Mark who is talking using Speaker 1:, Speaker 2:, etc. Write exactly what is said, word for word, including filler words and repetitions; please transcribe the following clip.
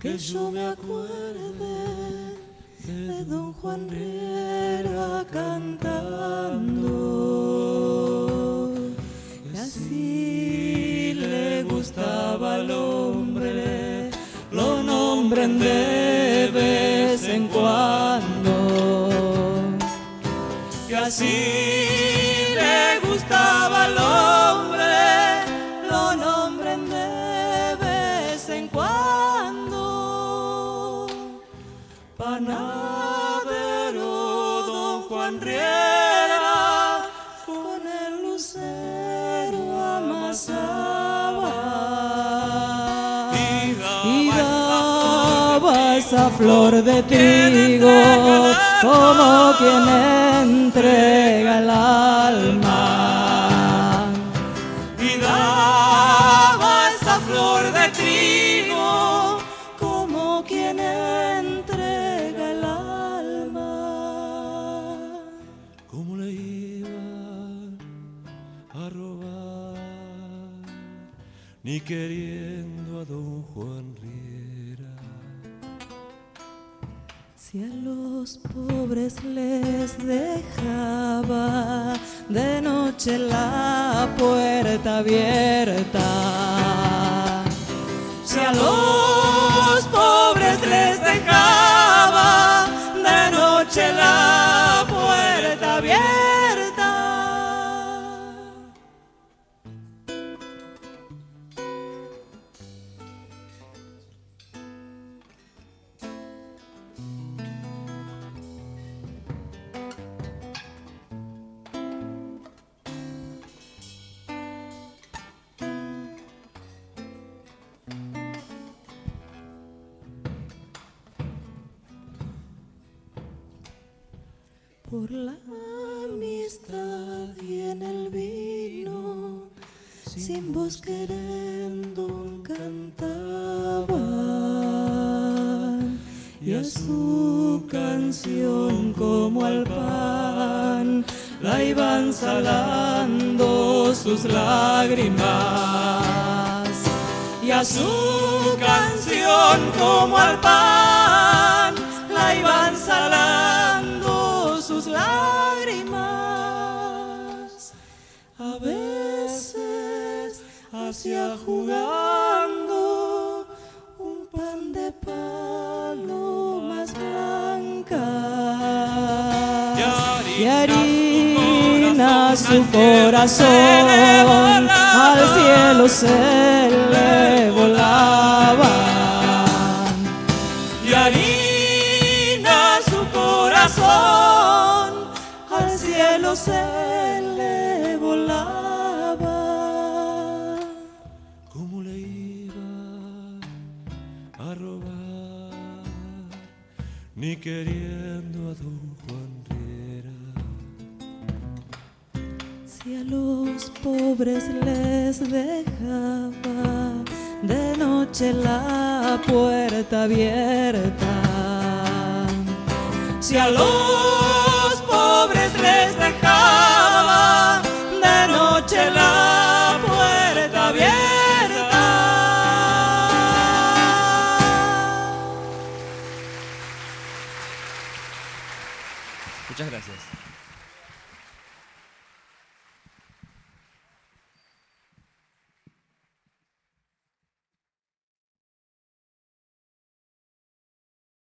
Speaker 1: que yo me acuerde de don Juan Riera cantando. Y así le gustaba al hombre, lo nombren de vez en cuando. Y así le gustaba al hombre, lo nombren de vez en cuando. Panadero don Juan Riera, con el lucero amasaba y daba esa flor de trigo como quien entrega el alma. Y daba esa flor de trigo como quien entrega el alma. ¿Cómo le iban a robar, ni queriendo a don Juan Riera? Si a los pobres les dejaba de noche la puerta abierta, si a los pobres les dejaba de noche la puerta abierta, por la amistad y en el vino, sin voz querendo cantaban, y a su canción como al pan la iban salando sus lágrimas, y a su canción como al pan la iban salando sus lágrimas. A veces hacía jugando un pan de palomas blancas y harina su corazón al cielo se le volaba, y harina su corazón al cielo se le volaba. ¿Cómo le iba a robar, ni queriendo a don Juan Riera? Si a los pobres les dejaba de noche la puerta abierta, si a los pobres les dejaba de noche la puerta abierta.
Speaker 2: Muchas gracias.